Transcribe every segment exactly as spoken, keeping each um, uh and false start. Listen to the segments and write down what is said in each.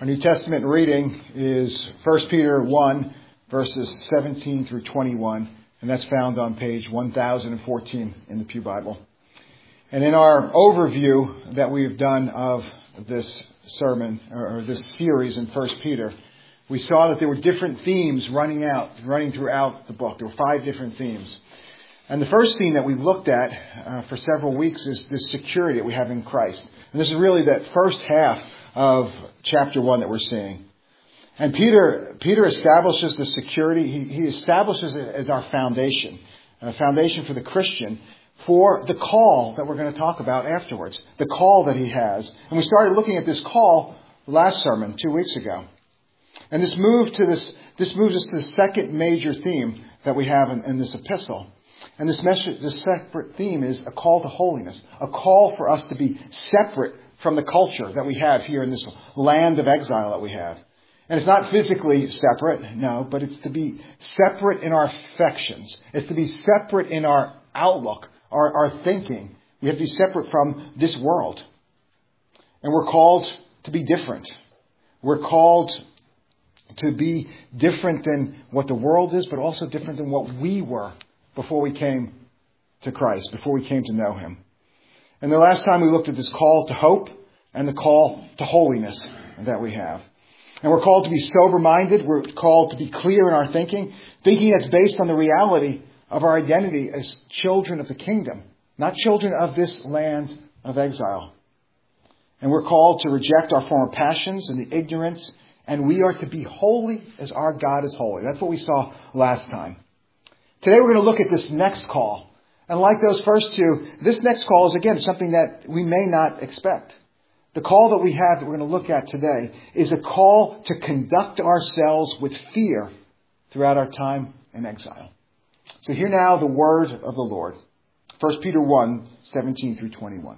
Our New Testament reading is First Peter one, verses seventeen through twenty-one, and that's found on page one thousand fourteen in the Pew Bible. And in our overview that we have done of this sermon, or this series in First Peter, we saw that there were different themes running out, running throughout the book. There were five different themes. And the first theme that we looked at uh, for several weeks is this security that we have in Christ. And this is really that first half of chapter one that we're seeing. And Peter Peter establishes the security. He, he establishes it as our foundation, a foundation for the Christian, for the call that we're going to talk about afterwards, the call that he has. And we started looking at this call last sermon, two weeks ago. And this move to this this moves us to the second major theme that we have in, in this epistle. And this message, this separate theme is a call to holiness, a call for us to be separate from the culture that we have here in this land of exile that we have. And it's not physically separate, no, but it's to be separate in our affections. It's to be separate in our outlook, our, our thinking. We have to be separate from this world. And we're called to be different. We're called to be different than what the world is, but also different than what we were before we came to Christ, before we came to know Him. And the last time we looked at this call to hope and the call to holiness that we have. And we're called to be sober-minded. We're called to be clear in our thinking. Thinking that's based on the reality of our identity as children of the kingdom, not children of this land of exile. And we're called to reject our former passions and the ignorance. And we are to be holy as our God is holy. That's what we saw last time. Today we're going to look at this next call. And like those first two, this next call is, again, something that we may not expect. The call that we have that we're going to look at today is a call to conduct ourselves with fear throughout our time in exile. So hear now the word of the Lord. First Peter one, seventeen through twenty-one.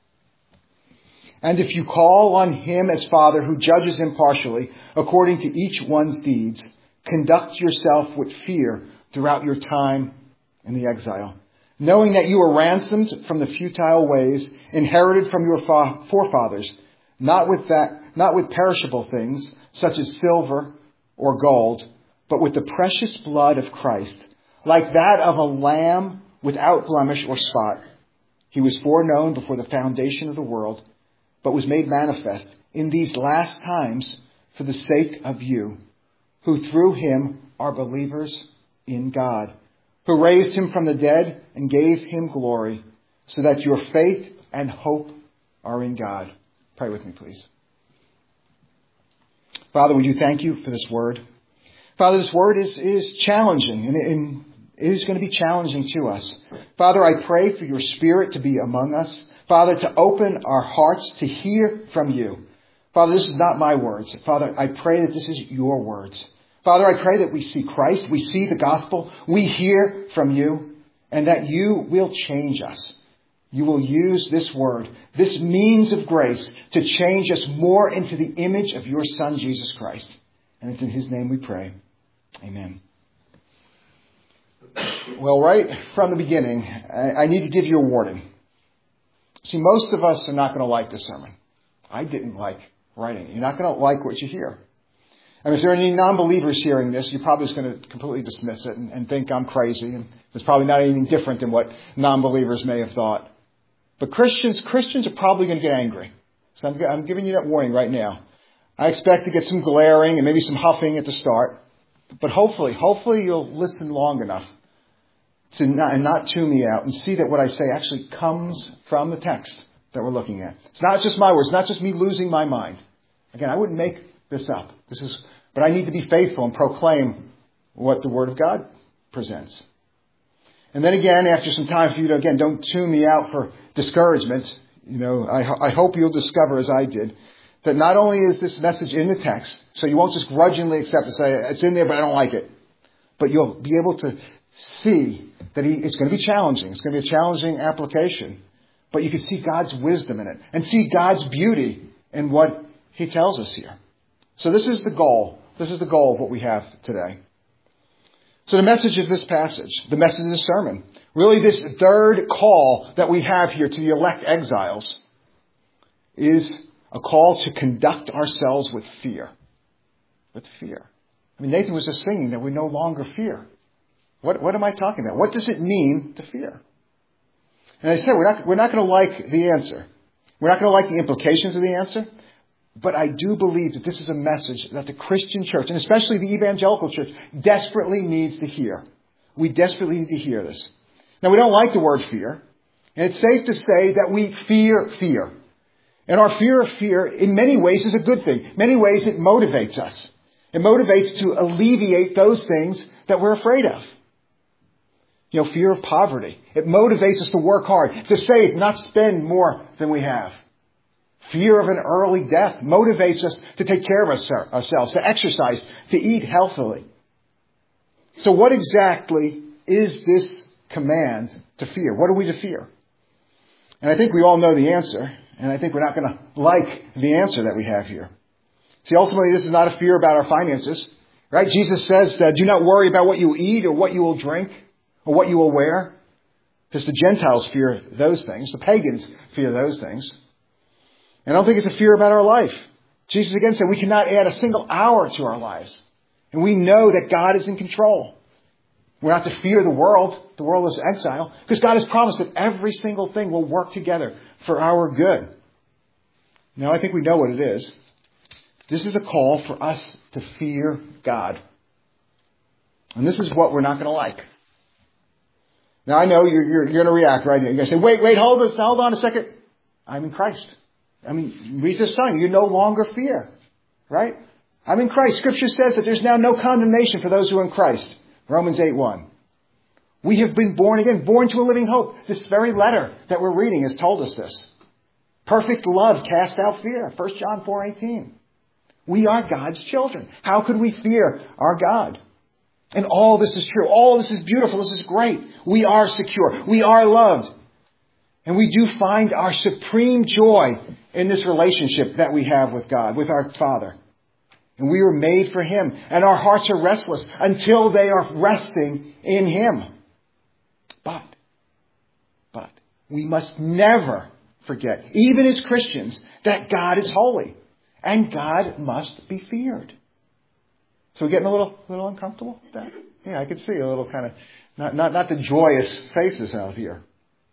And if you call on Him as Father who judges impartially according to each one's deeds, conduct yourself with fear throughout your time in the exile, knowing that you were ransomed from the futile ways inherited from your fa- forefathers, not with that, not with perishable things such as silver or gold, but with the precious blood of Christ, like that of a lamb without blemish or spot. He was foreknown before the foundation of the world, but was made manifest in these last times for the sake of you, who through Him are believers in God, who raised Him from the dead and gave Him glory, so that your faith and hope are in God. Pray with me, please. Father, we do thank you for this word. Father, this word is, is challenging, and it, and it is going to be challenging to us. Father, I pray for your Spirit to be among us. Father, to open our hearts to hear from you. Father, this is not my words. Father, I pray that this is your words. Father, I pray that we see Christ, we see the gospel, we hear from you, and that you will change us. You will use this word, this means of grace, to change us more into the image of your Son, Jesus Christ. And it's in His name we pray. Amen. Well, right from the beginning, I need to give you a warning. See, most of us are not going to like this sermon. I didn't like writing it. You're not going to like what you hear. And if there are any non-believers hearing this, you're probably just going to completely dismiss it and, and think I'm crazy. And it's probably not anything different than what non-believers may have thought. But Christians, Christians are probably going to get angry. So I'm, I'm giving you that warning right now. I expect to get some glaring and maybe some huffing at the start. But hopefully, hopefully you'll listen long enough to not, and not tune me out and see that what I say actually comes from the text that we're looking at. It's not just my words. It's not just me losing my mind. Again, I wouldn't make this up. This is, but I need to be faithful and proclaim what the Word of God presents. And then again, after some time for you to, again, don't tune me out for discouragement. You know, I, I hope you'll discover, as I did, that not only is this message in the text, so you won't just grudgingly accept it, say, it's in there, but I don't like it. But you'll be able to see that he, it's going to be challenging. It's going to be a challenging application. But you can see God's wisdom in it and see God's beauty in what He tells us here. So this is the goal. This is the goal of what we have today. So the message of this passage, the message of the sermon, really this third call that we have here to the elect exiles is A call to conduct ourselves with fear. With fear. I mean, Nathan was just singing that we no longer fear. What, what am I talking about? What does it mean to fear? And I said, we're not, we're not going to like the answer. We're not going to like the implications of the answer. But I do believe that this is a message that the Christian church, and especially the evangelical church, desperately needs to hear. We desperately need to hear this. Now, we don't like the word fear. And it's safe to say that we fear fear. And our fear of fear, in many ways, is a good thing. In many ways, it motivates us. It motivates to alleviate those things that we're afraid of. You know, fear of poverty. It motivates us to work hard, to save, not spend more than we have. Fear of an early death motivates us to take care of ourselves, to exercise, to eat healthily. So what exactly is this command to fear? What are we to fear? And I think we all know the answer. And I think we're not going to like the answer that we have here. See, ultimately, this is not a fear about our finances. Right? Jesus says, uh, do not worry about what you eat or what you will drink or what you will wear. Because the Gentiles fear those things. The pagans fear those things. And I don't think it's a fear about our life. Jesus again said we cannot add a single hour to our lives. And we know that God is in control. We're not to fear the world. The world is exile. Because God has promised that every single thing will work together for our good. Now, I think we know what it is. This is a call for us to fear God. And this is what we're not going to like. Now, I know you're, you're, you're going to react, right? You're going to say, wait, wait, hold this, hold on a second. I'm in Christ. I mean, read this song. You no longer fear, right? I'm in Christ. Scripture says that there's now no condemnation for those who are in Christ. Romans eight one. We have been born again, born to a living hope. This very letter that we're reading has told us this. Perfect love casts out fear. First John four eighteen. We are God's children. How could we fear our God? And all this is true. All this is beautiful. This is great. We are secure. We are loved. And we do find our supreme joy in this relationship that we have with God, with our Father. And we were made for Him. And our hearts are restless until they are resting in Him. But, but, we must never forget, even as Christians, that God is holy. And God must be feared. So we're getting a little, little uncomfortable with that? Yeah, I could see a little kind of, not, not, not the joyous faces out here.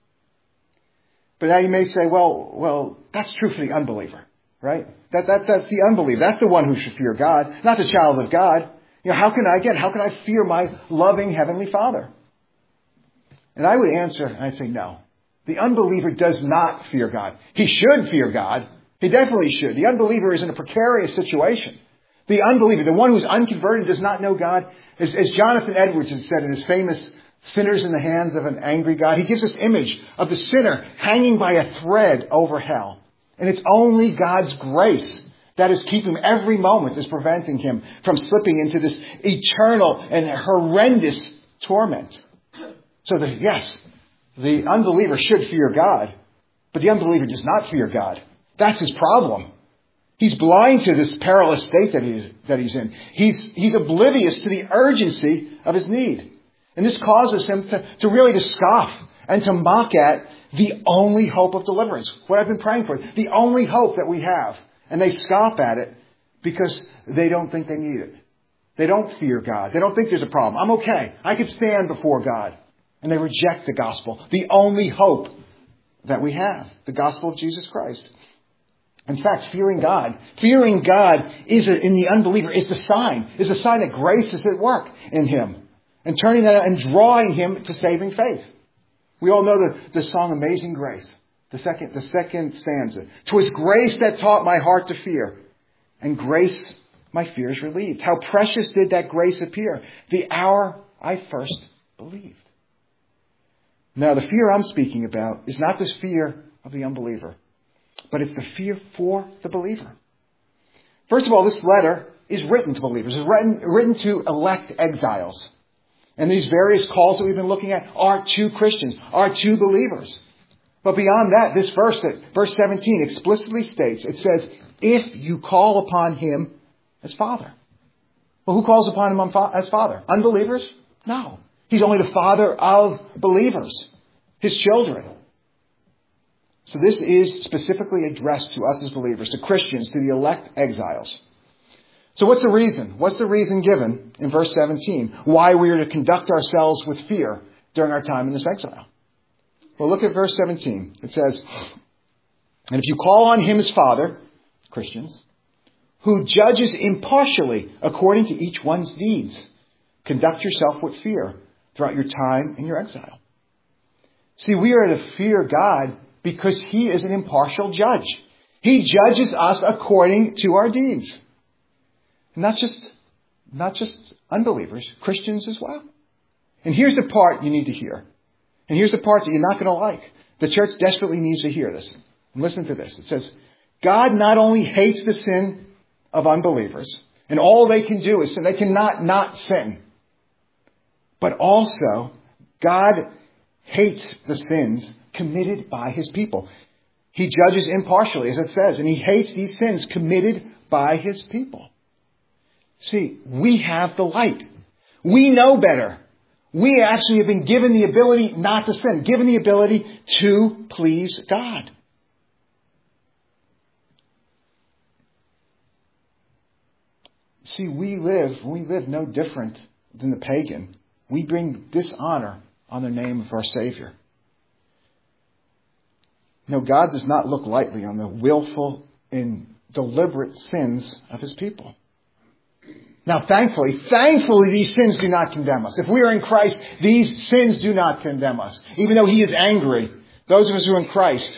But now you may say, well, well, that's true for the unbeliever, right? That, that, that's the unbeliever. That's the one who should fear God, not the child of God. You know, how can I, again, how can I fear my loving Heavenly Father? And I would answer, and I'd say no. The unbeliever does not fear God. He should fear God. He definitely should. The unbeliever is in a precarious situation. The unbeliever, the one who's unconverted, does not know God. As, as Jonathan Edwards has said in his famous Sinners in the Hands of an Angry God, he gives this image of the sinner hanging by a thread over hell. And it's only God's grace that is keeping him, every moment is preventing him from slipping into this eternal and horrendous torment. So that, yes, the unbeliever should fear God, but the unbeliever does not fear God. That's his problem. He's blind to this perilous state that he's, that he's in. He's, he's oblivious to the urgency of his need. And this causes him to, to really to scoff and to mock at the only hope of deliverance. What I've been praying for. The only hope that we have. And they scoff at it because they don't think they need it. They don't fear God. They don't think there's a problem. I'm okay. I can stand before God. And they reject the gospel. The only hope that we have. The gospel of Jesus Christ. In fact, fearing God, fearing God is a, in the unbeliever is the sign, is a sign that grace is at work in him. And turning that and drawing him to saving faith. We all know the, the song Amazing Grace. The second, the second stanza. 'Twas grace that taught my heart to fear. And grace my fears relieved. How precious did that grace appear the hour I first believed. Now the fear I'm speaking about is not this fear of the unbeliever. But it's the fear for the believer. First of all, this letter is written to believers. It's written, written to elect exiles. And these various calls that we've been looking at are to Christians, are to believers. But beyond that, this verse, that verse seventeen explicitly states, it says, if you call upon him as Father. Well, who calls upon him as Father? Unbelievers? No. He's only the Father of believers, his children. So this is specifically addressed to us as believers, to Christians, to the elect exiles. So what's the reason? What's the reason given in verse seventeen why we are to conduct ourselves with fear during our time in this exile? Well, look at verse seventeen. It says, and if you call on him as Father, Christians, who judges impartially according to each one's deeds, conduct yourself with fear throughout your time in your exile. See, we are to fear God because he is an impartial judge. He judges us according to our deeds. Not just, not just unbelievers, Christians as well. And here's the part you need to hear. And here's the part that you're not going to like. The church desperately needs to hear this. And listen to this. It says, God not only hates the sin of unbelievers, and all they can do is sin. They cannot not sin. But also, God hates the sins committed by his people. He judges impartially, as it says, and he hates these sins committed by his people. See, we have the light. We know better. We actually have been given the ability not to sin, given the ability to please God. See, we live, we live no different than the pagan. We bring dishonor on the name of our Savior. No, God does not look lightly on the willful and deliberate sins of his people. Now, thankfully, thankfully, these sins do not condemn us. If we are in Christ, these sins do not condemn us. Even though he is angry, those of us who are in Christ,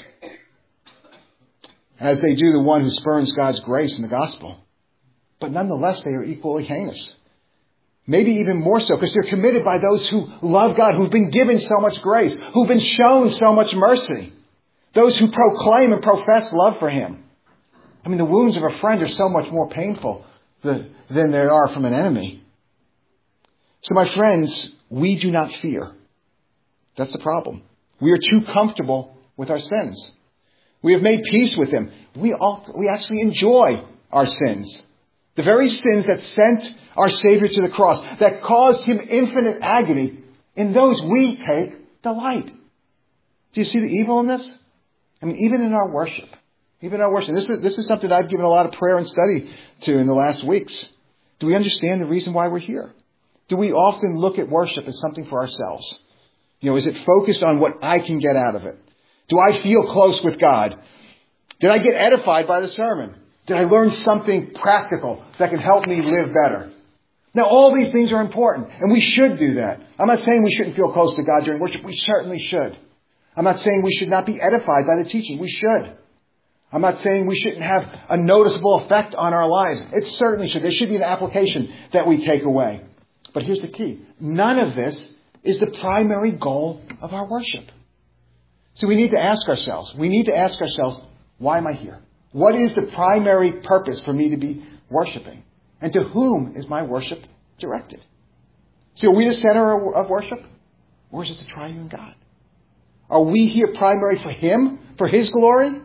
as they do the one who spurns God's grace in the gospel. But nonetheless, they are equally heinous. Maybe even more so, because they're committed by those who love God, who've been given so much grace, who've been shown so much mercy. Those who proclaim and profess love for him. I mean, the wounds of a friend are so much more painful than they are from an enemy. So my friends, we do not fear. That's the problem. We are too comfortable with our sins. We have made peace with him. We all, we actually enjoy our sins. The very sins that sent our Savior to the cross, that caused him infinite agony, in those we take delight. Do you see the evil in this? I mean, even in our worship. Even in our worship. This is, this is something I've given a lot of prayer and study to in the last weeks. Do we understand the reason why we're here? Do we often look at worship as something for ourselves? You know, is it focused on what I can get out of it? Do I feel close with God? Did I get edified by the sermon? Did I learn something practical that can help me live better? Now, all these things are important, and we should do that. I'm not saying we shouldn't feel close to God during worship. We certainly should. I'm not saying we should not be edified by the teaching. We should. I'm not saying we shouldn't have a noticeable effect on our lives. It certainly should. There should be an application that we take away. But here's the key. None of this is the primary goal of our worship. So we need to ask ourselves, we need to ask ourselves, why am I here? What is the primary purpose for me to be worshiping? And to whom is my worship directed? So are we the center of worship? Or is it the triune God? Are we here primary for him? For his glory?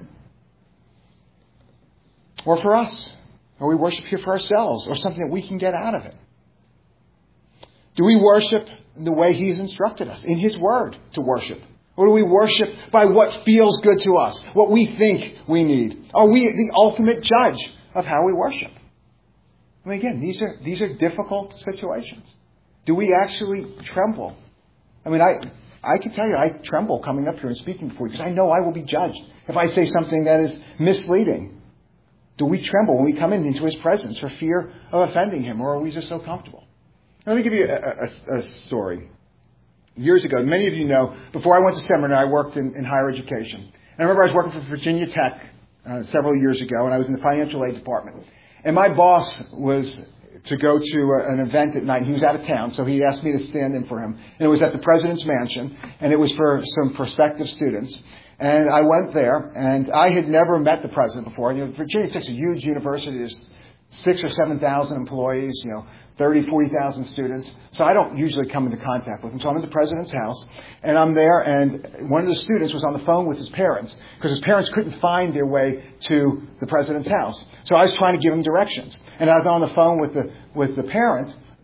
Or for us? Or we worship here for ourselves? Or something that we can get out of it? Do we worship the way he's instructed us? In his word to worship? Or do we worship by what feels good to us? What we think we need? Are we the ultimate judge of how we worship? I mean, again, these are these are difficult situations. Do we actually tremble? I mean, I I can tell you, I tremble coming up here and speaking before you because I know I will be judged if I say something that is misleading. Do we tremble when we come in into his presence for fear of offending him, or are we just so comfortable? Let me give you a, a, a story. Years ago, many of you know, before I went to seminary, I worked in, in higher education. And I remember I was working for Virginia Tech uh, several years ago, and I was in the financial aid department. And my boss was to go to a, an event at night. He was out of town, so he asked me to stand in for him. And it was at the president's mansion, and it was for some prospective students. And I went there, and I had never met the president before. You know, Virginia Tech's a huge university. There's six or seven thousand employees, you know, thirty, forty thousand students. So I don't usually come into contact with him. So I'm at the president's house, and I'm there, and one of the students was on the phone with his parents because his parents couldn't find their way to the president's house. So I was trying to give him directions. And I was on the phone with the with the parent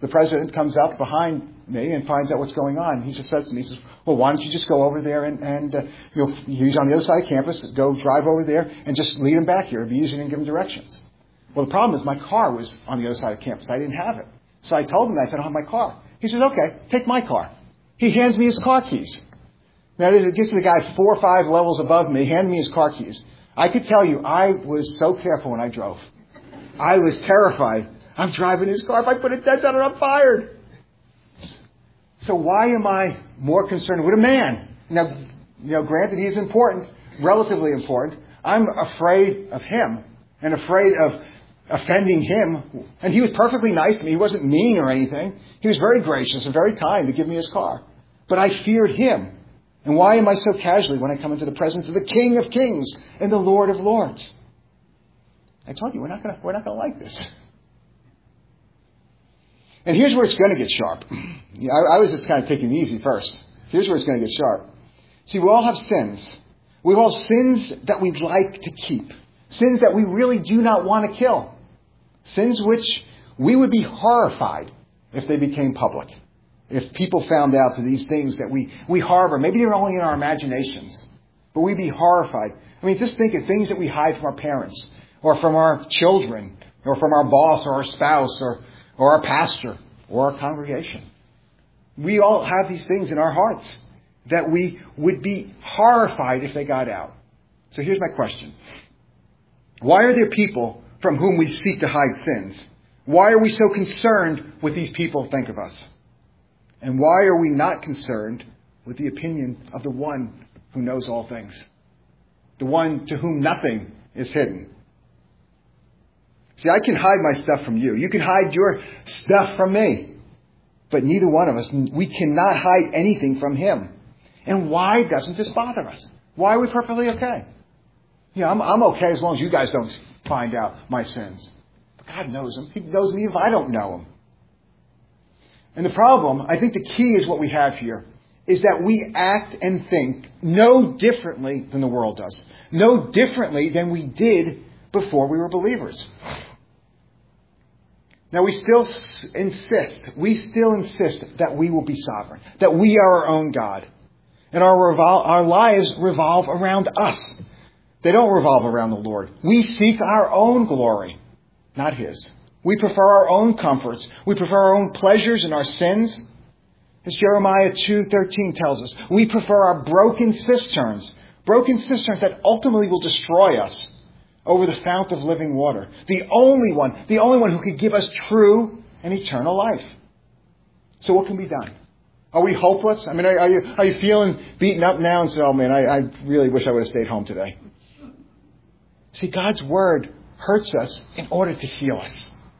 the president comes up behind me and finds out what's going on. He just says to me, he says, well, why don't you just go over there and, and uh, you know, he's on the other side of campus, go drive over there and just lead him back here. It'd be easier than give him directions. Well, the problem is my car was on the other side of campus. I didn't have it. So I told him that I said, I don't have my car. He says, okay, take my car. He hands me his car keys. Now, it gets to the guy four or five levels above me, handed me his car keys. I could tell you, I was so careful when I drove. I was terrified. I'm driving his car. If I put a dent on it, I'm fired. So why am I more concerned with a man? Now, you know, granted, he's important, relatively important. I'm afraid of him and afraid of offending him. And he was perfectly nice to me. He wasn't mean or anything. He was very gracious and very kind to give me his car. But I feared him. And why am I so casually when I come into the presence of the King of Kings and the Lord of Lords? I told you, we're not going to, we're not going to like this. And here's where it's going to get sharp. You know, I, I was just kind of taking it easy first. Here's where it's going to get sharp. See, we all have sins. We all have sins that we'd like to keep. Sins that we really do not want to kill. Sins which we would be horrified if they became public. If people found out that these things that we, we harbor, maybe they're only in our imaginations, but we'd be horrified. I mean, just think of things that we hide from our parents, or from our children, or from our boss, or our spouse, or, or our pastor, or our congregation. We all have these things in our hearts that we would be horrified if they got out. So here's my question. Why are there people from whom we seek to hide sins? Why are we so concerned with these people think of us? And why are we not concerned with the opinion of the one who knows all things? The one to whom nothing is hidden. See, I can hide my stuff from you. You can hide your stuff from me. But neither one of us, we cannot hide anything from him. And why doesn't this bother us? Why are we perfectly okay? Yeah, I'm, I'm okay as long as you guys don't find out my sins. But God knows them. He knows me if I don't know them. And the problem, I think the key is what we have here, is that we act and think no differently than the world does. No differently than we did before we were believers. Now we still insist, we still insist that we will be sovereign, that we are our own God. And our, revol- our lives revolve around us. They don't revolve around the Lord. We seek our own glory, not his. We prefer our own comforts. We prefer our own pleasures and our sins. As Jeremiah two thirteen tells us, we prefer our broken cisterns, broken cisterns that ultimately will destroy us, over the fount of living water. The only one, the only one who could give us true and eternal life. So what can be done? Are we hopeless? I mean, are, are you are you feeling beaten up now and say, oh man, I, I really wish I would have stayed home today? See, God's word hurts us in order to heal us.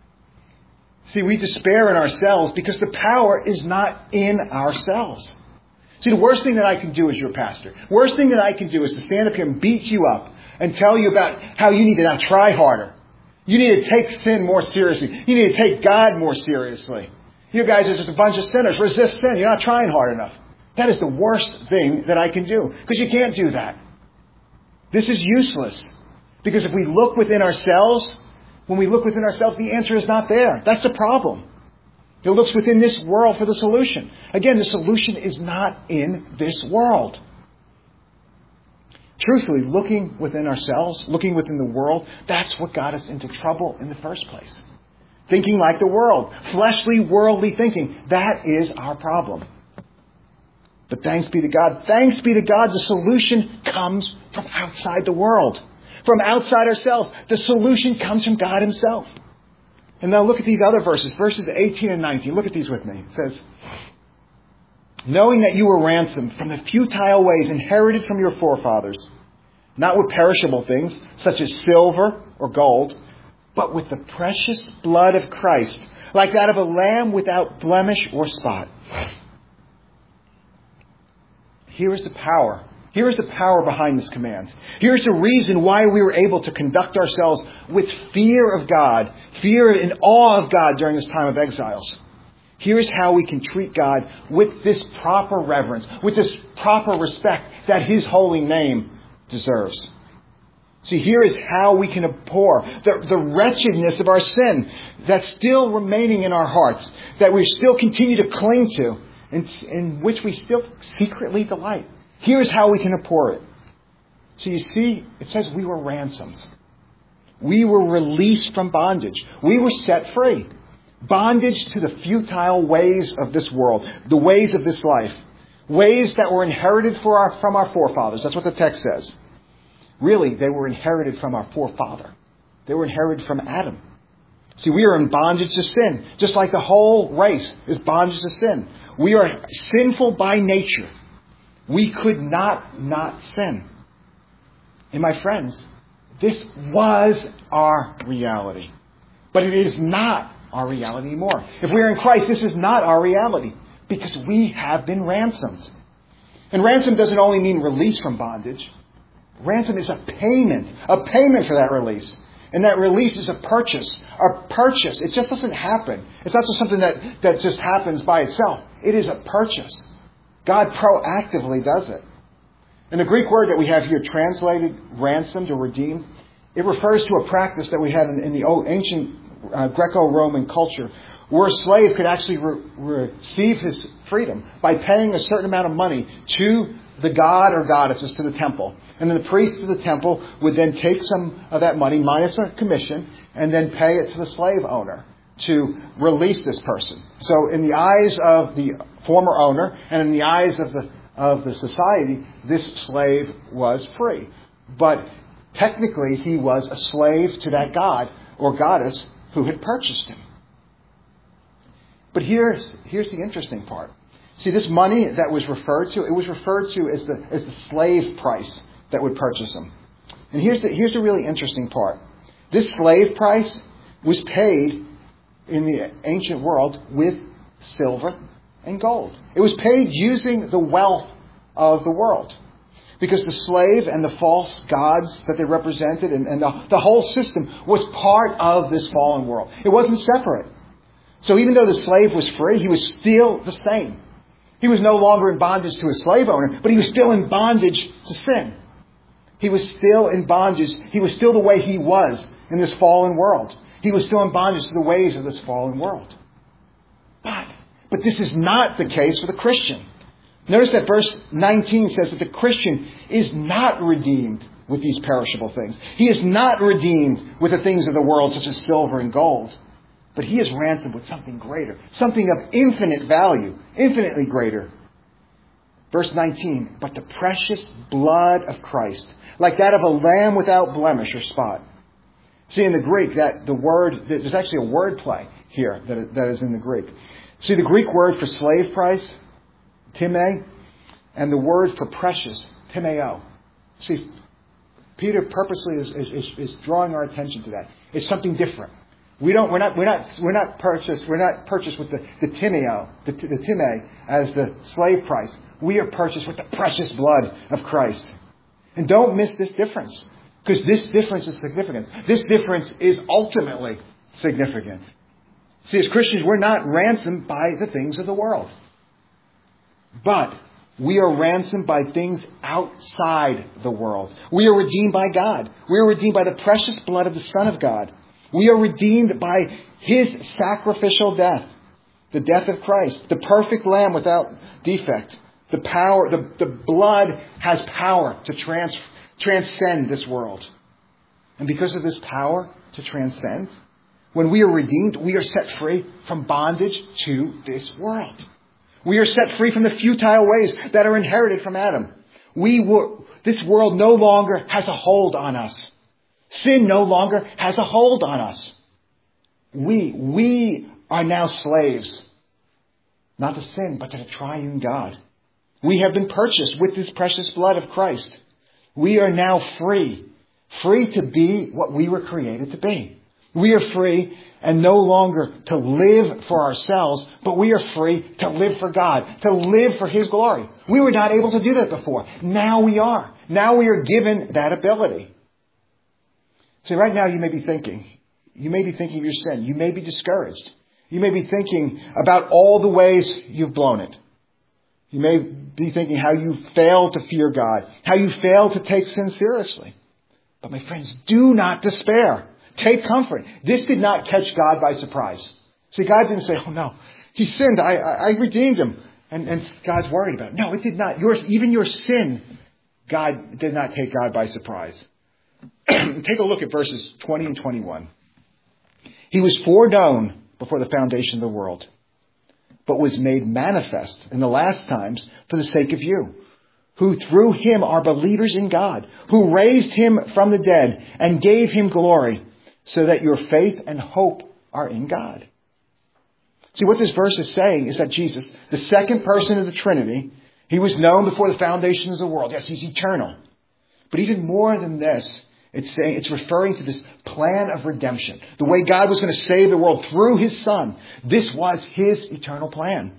See, we despair in ourselves because the power is not in ourselves. See, the worst thing that I can do as your pastor, worst thing that I can do is to stand up here and beat you up and tell you about how you need to now try harder. You need to take sin more seriously. You need to take God more seriously. You guys are just a bunch of sinners. Resist sin. You're not trying hard enough. That is the worst thing that I can do, because you can't do that. This is useless. Because if we look within ourselves, when we look within ourselves, the answer is not there. That's the problem. It looks within this world for the solution. Again, the solution is not in this world. Truthfully, looking within ourselves, looking within the world, that's what got us into trouble in the first place. Thinking like the world, fleshly, worldly thinking, that is our problem. But thanks be to God, thanks be to God, the solution comes from outside the world. From outside ourselves, the solution comes from God himself. And now look at these other verses, verses eighteen and nineteen. Look at these with me. It says, knowing that you were ransomed from the futile ways inherited from your forefathers, not with perishable things, such as silver or gold, but with the precious blood of Christ, like that of a lamb without blemish or spot. Here is the power. Here is the power behind this command. Here is the reason why we were able to conduct ourselves with fear of God, fear and awe of God during this time of exiles. Here is how we can treat God with this proper reverence, with this proper respect that his holy name deserves. See, here is how we can abhor the, the wretchedness of our sin that's still remaining in our hearts, that we still continue to cling to, and in which we still secretly delight. Here's how we can abhor it. So you see, it says we were ransomed. We were released from bondage. We were set free. Bondage to the futile ways of this world, the ways of this life. Ways that were inherited for our, from our forefathers. That's what the text says. Really, they were inherited from our forefather. They were inherited from Adam. See, we are in bondage to sin, just like the whole race is bondage to sin. We are sinful by nature. We could not not sin. And my friends, this was our reality. But it is not our reality anymore. If we are in Christ, this is not our reality, because we have been ransomed. And ransom doesn't only mean release from bondage. Ransom is a payment, a payment for that release. And that release is a purchase, a purchase. It just doesn't happen. It's not just something that, that just happens by itself. It is a purchase. God proactively does it. And the Greek word that we have here translated ransomed or redeemed, it refers to a practice that we had in, in the old, ancient uh, Greco-Roman culture, where a slave could actually re- receive his freedom by paying a certain amount of money to the god or goddesses, to the temple. And then the priests of the temple would then take some of that money, minus a commission, and then pay it to the slave owner to release this person. So in the eyes of the former owner and in the eyes of the of the society, this slave was free. But technically he was a slave to that god or goddess who had purchased him. But here's here's the interesting part. See, this money that was referred to, it was referred to as the as the slave price that would purchase him. And here's the here's the really interesting part. This slave price was paid in the ancient world with silver and gold. It was paid using the wealth of the world. Because the slave and the false gods that they represented and, and the, the whole system was part of this fallen world. It wasn't separate. So even though the slave was free, he was still the same. He was no longer in bondage to his slave owner, but he was still in bondage to sin. He was still in bondage. He was still the way he was in this fallen world. He was still in bondage to the ways of this fallen world. But, but this is not the case for the Christian. Notice that verse nineteen says that the Christian is not redeemed with these perishable things. He is not redeemed with the things of the world, such as silver and gold. But he is ransomed with something greater, something of infinite value, infinitely greater. Verse nineteen, but the precious blood of Christ, like that of a lamb without blemish or spot. See, in the Greek, that the word, there's actually a word play here that, that is in the Greek. See, the Greek word for slave price, time, and the word for precious, timeo. See, Peter purposely is, is, is drawing our attention to that. It's something different. We don't, we're not, we're not, we're not purchased, we're not purchased with the, the timeo, the, the time as the slave price. We are purchased with the precious blood of Christ. And don't miss this difference. Because this difference is significant. This difference is ultimately significant. See, as Christians, we're not ransomed by the things of the world. But we are ransomed by things outside the world. We are redeemed by God. We are redeemed by the precious blood of the Son of God. We are redeemed by His sacrificial death. The death of Christ. The perfect Lamb without defect. The power, the, the blood has power to trans, transcend this world. And because of this power to transcend, when we are redeemed, we are set free from bondage to this world. We are set free from the futile ways that are inherited from Adam. We were, this world no longer has a hold on us. Sin no longer has a hold on us. We, we are now slaves. Not to sin, but to the triune God. We have been purchased with this precious blood of Christ. We are now free. Free to be what we were created to be. We are free and no longer to live for ourselves, but we are free to live for God, to live for His glory. We were not able to do that before. Now we are. Now we are given that ability. See, right now you may be thinking, you may be thinking of your sin. You may be discouraged. You may be thinking about all the ways you've blown it. You may be thinking how you failed to fear God, how you failed to take sin seriously. But my friends, do not despair. Take comfort. This did not catch God by surprise. See, God didn't say, oh no, he sinned. I, I, I redeemed him. And, and God's worried about it. No, it did not. Yours, even your sin, God did not take God by surprise. Take a look at verses twenty and twenty-one. He was foreknown before the foundation of the world, but was made manifest in the last times for the sake of you, who through him are believers in God, who raised him from the dead and gave him glory, so that your faith and hope are in God. See, what this verse is saying is that Jesus, the second person of the Trinity, he was known before the foundation of the world. Yes, he's eternal. But even more than this, it's saying, it's referring to this plan of redemption. The way God was going to save the world through his Son. This was his eternal plan.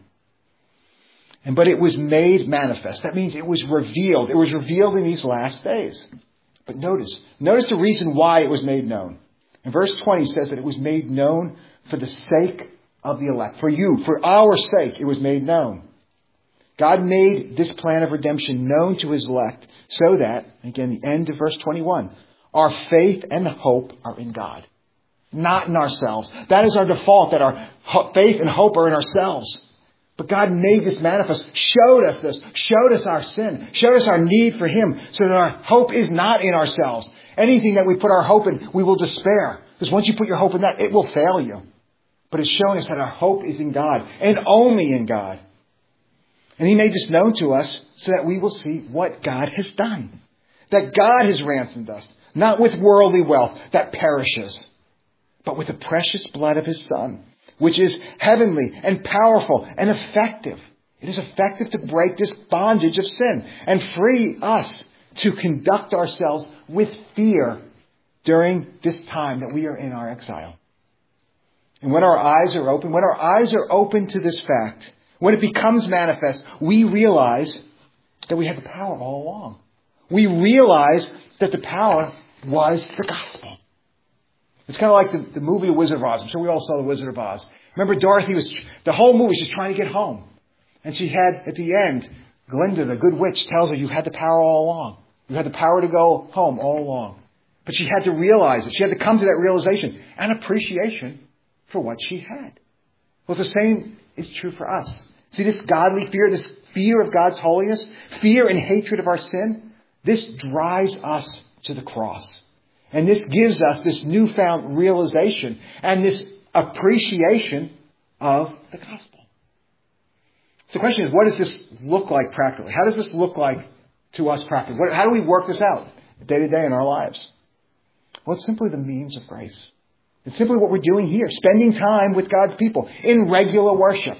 And but it was made manifest. That means it was revealed. It was revealed in these last days. But notice, notice the reason why it was made known. In verse twenty says that it was made known for the sake of the elect. For you, for our sake, it was made known. God made this plan of redemption known to his elect so that, again, the end of verse twenty-one, our faith and hope are in God, not in ourselves. That is our default, that our faith and hope are in ourselves. But God made this manifest, showed us this, showed us our sin, showed us our need for him, so that our hope is not in ourselves. Anything that we put our hope in, we will despair. Because once you put your hope in that, it will fail you. But it's showing us that our hope is in God, and only in God. And he made this known to us so that we will see what God has done. That God has ransomed us, not with worldly wealth that perishes, but with the precious blood of his Son, which is heavenly and powerful and effective. It is effective to break this bondage of sin and free us to conduct ourselves with fear during this time that we are in our exile. And when our eyes are open, when our eyes are open to this fact, when it becomes manifest, we realize that we had the power all along. We realize that the power was the gospel. It's kind of like the, the movie The Wizard of Oz. I'm sure we all saw The Wizard of Oz. Remember, Dorothy was, the whole movie, she's trying to get home. And she had, at the end, Glinda, the good witch, tells her, you had the power all along. You had the power to go home all along. But she had to realize it. She had to come to that realization and appreciation for what she had. Well, the same is true for us. See, this godly fear, this fear of God's holiness, fear and hatred of our sin, this drives us to the cross. And this gives us this newfound realization and this appreciation of the gospel. So the question is, what does this look like practically? How does this look like to us practically? What, how do we work this out day to day in our lives? Well, it's simply the means of grace. It's simply what we're doing here, spending time with God's people in regular worship,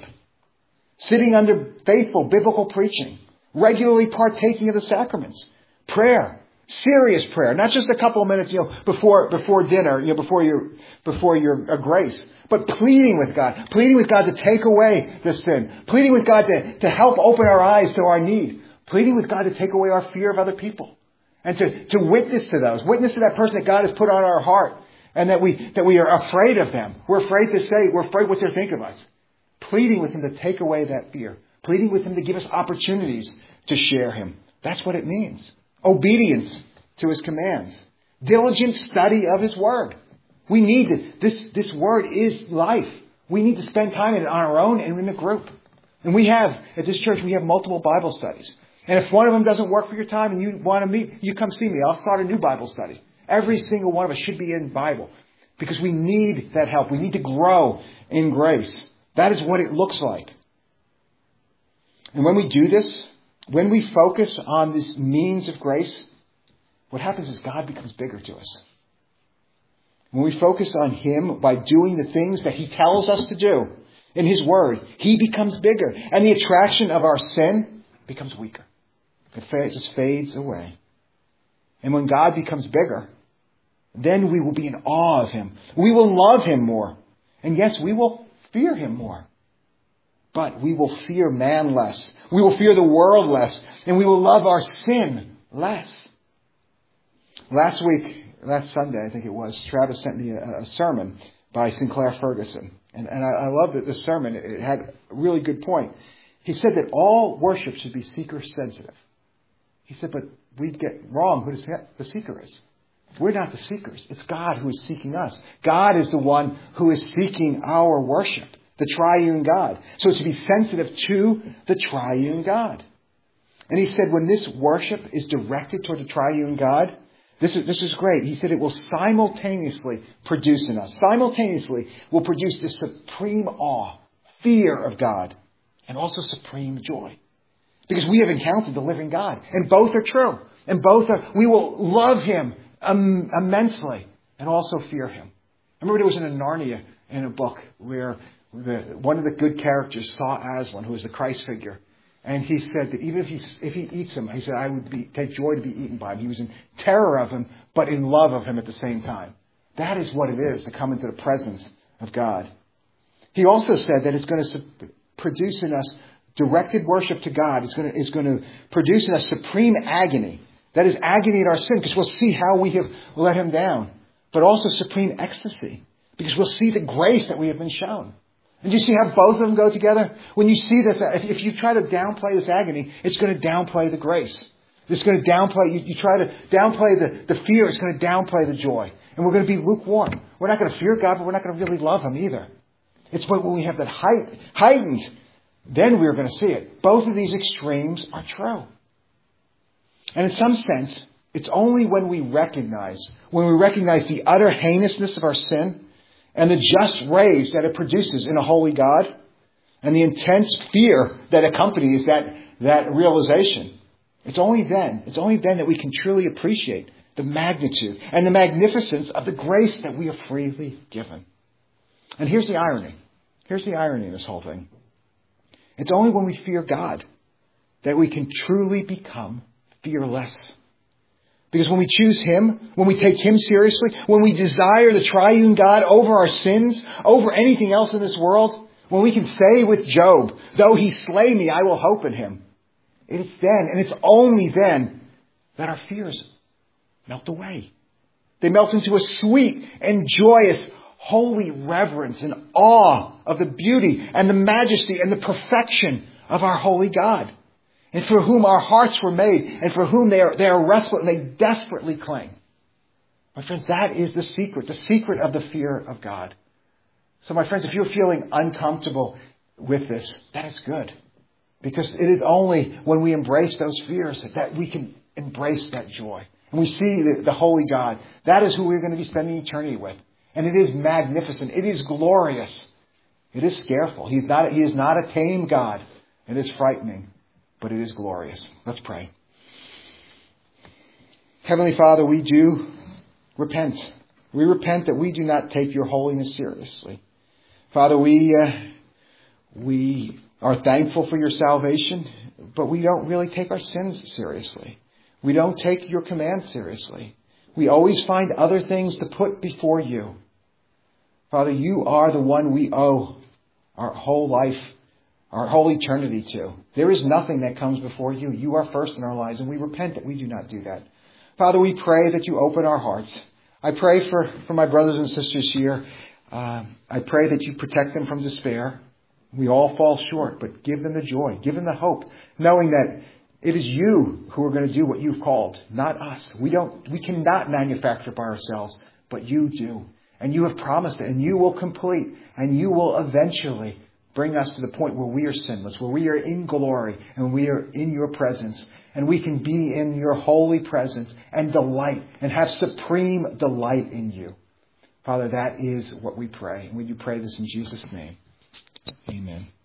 sitting under faithful biblical preaching, regularly partaking of the sacraments, prayer, serious prayer, not just a couple of minutes, you know, before before dinner, you know, before your before your uh, grace, but pleading with God, pleading with God to take away the sin, pleading with God to, to help open our eyes to our need, pleading with God to take away our fear of other people, and to, to witness to those, witness to that person that God has put on our heart, and that we that we are afraid of them. We're afraid to say, we're afraid what they'll think of us. Pleading with him to take away that fear, pleading with him to give us opportunities to share him. That's what it means. Obedience to his commands. Diligent study of his word. We need it. This, this word is life. We need to spend time in it on our own and in a group. And we have, at this church, we have multiple Bible studies. And if one of them doesn't work for your time and you want to meet, you come see me. I'll start a new Bible study. Every single one of us should be in Bible. Because we need that help. We need to grow in grace. That is what it looks like. And when we do this, when we focus on this means of grace, what happens is God becomes bigger to us. When we focus on him by doing the things that he tells us to do in his word, he becomes bigger. And the attraction of our sin becomes weaker. It just fades away. And when God becomes bigger, then we will be in awe of him. We will love him more. And yes, we will fear him more. But we will fear man less. We will fear the world less. And we will love our sin less. Last week, last Sunday, I think it was, Travis sent me a, a sermon by Sinclair Ferguson. And, and I, I love that this sermon, it had a really good point. He said that all worship should be seeker sensitive. He said, but we get wrong who the seeker is. We're not the seekers. It's God who is seeking us. God is the one who is seeking our worship, the triune God. So it's to be sensitive to the triune God. And he said when this worship is directed toward the triune God, this is, this is great. He said it will simultaneously produce in us. Simultaneously will produce this supreme awe, fear of God, and also supreme joy. Because we have encountered the living God. And both are true. And both are, we will love him um, immensely and also fear him. I remember there was in a Narnia in a book where the, one of the good characters saw Aslan, who was the Christ figure. And he said that even if he, if he eats him, he said, I would be, take joy to be eaten by him. He was in terror of him, but in love of him at the same time. That is what it is to come into the presence of God. He also said that it's going to produce in us directed worship to God. It's going to, it's going to produce in us supreme agony. That is agony at our sin, because we'll see how we have let him down. But also supreme ecstasy, because we'll see the grace that we have been shown. And you see how both of them go together? When you see this, if, if you try to downplay this agony, it's going to downplay the grace. It's going to downplay, you, you try to downplay the, the fear, it's going to downplay the joy. And we're going to be lukewarm. We're not going to fear God, but we're not going to really love him either. It's when we have that height, heightened, then we're going to see it. Both of these extremes are true. And in some sense, it's only when we recognize, when we recognize the utter heinousness of our sin, and the just rage that it produces in a holy God, and the intense fear that accompanies that, that realization. It's only then, it's only then that we can truly appreciate the magnitude and the magnificence of the grace that we are freely given. And here's the irony. Here's the irony in this whole thing. It's only when we fear God that we can truly become fearless. Because when we choose him, when we take him seriously, when we desire the triune God over our sins, over anything else in this world, when we can say with Job, though he slay me, I will hope in him. It's then, and it's only then, that our fears melt away. They melt into a sweet and joyous, holy reverence and awe of the beauty and the majesty and the perfection of our holy God. And for whom our hearts were made, and for whom they are, they are restless and they desperately cling. My friends, that is the secret, the secret of the fear of God. So my friends, if you're feeling uncomfortable with this, that is good. Because it is only when we embrace those fears that we can embrace that joy. And we see the, the holy God. That is who we're going to be spending eternity with. And it is magnificent. It is glorious. It is scareful. He's not, he is not a tame God. It is frightening. But it is glorious. Let's pray. Heavenly Father, we do repent. We repent that we do not take your holiness seriously. Father, we uh, we are thankful for your salvation, but we don't really take our sins seriously. We don't take your commands seriously. We always find other things to put before you. Father, you are the one we owe our whole life, our whole eternity to. There is nothing that comes before you. You are first in our lives, and we repent that we do not do that. Father, we pray that you open our hearts. I pray for, for my brothers and sisters here. Uh, I pray that you protect them from despair. We all fall short, but give them the joy. Give them the hope, knowing that it is you who are going to do what you've called, not us. We don't, we cannot manufacture by ourselves, but you do. And you have promised it, and you will complete, and you will eventually bring us to the point where we are sinless, where we are in glory and we are in your presence. And we can be in your holy presence and delight and have supreme delight in you. Father, that is what we pray. And we do pray this in Jesus' name. Amen.